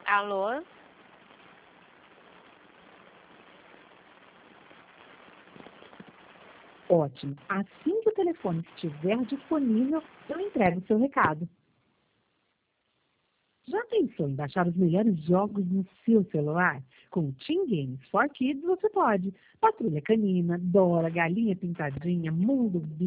Alô? Ótimo. Assim que o telefone estiver disponível, eu entrego o seu recado. Já pensou em baixar os melhores jogos no seu celular? Com o Team Games for Kids você pode. Patrulha Canina, Dora, Galinha Pintadinha, Mundo